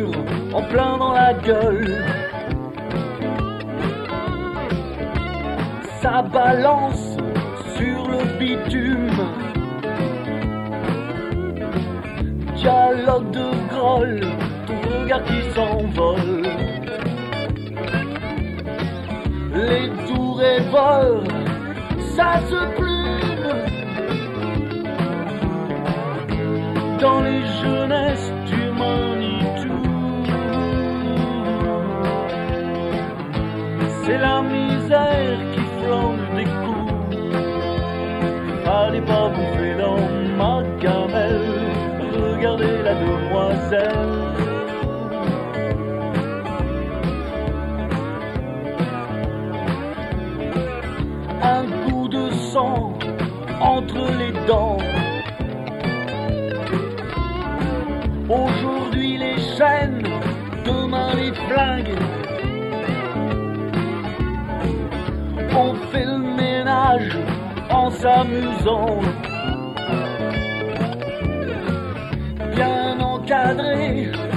mur en plein dans la gueule. Ça balance sur le bitume. Dialogue de groll, ton regard qui s'envole. Les doux rêveurs, ça se plume dans les jeunesses du Manitou. C'est la misère qui flanque des coups. Allez pas bouffer dans ma gamelle, regardez la demoiselle. Un goût de sang entre les dents. Aujourd'hui les chaînes, demain les flingues. On fait le ménage en s'amusant. Bien encadré,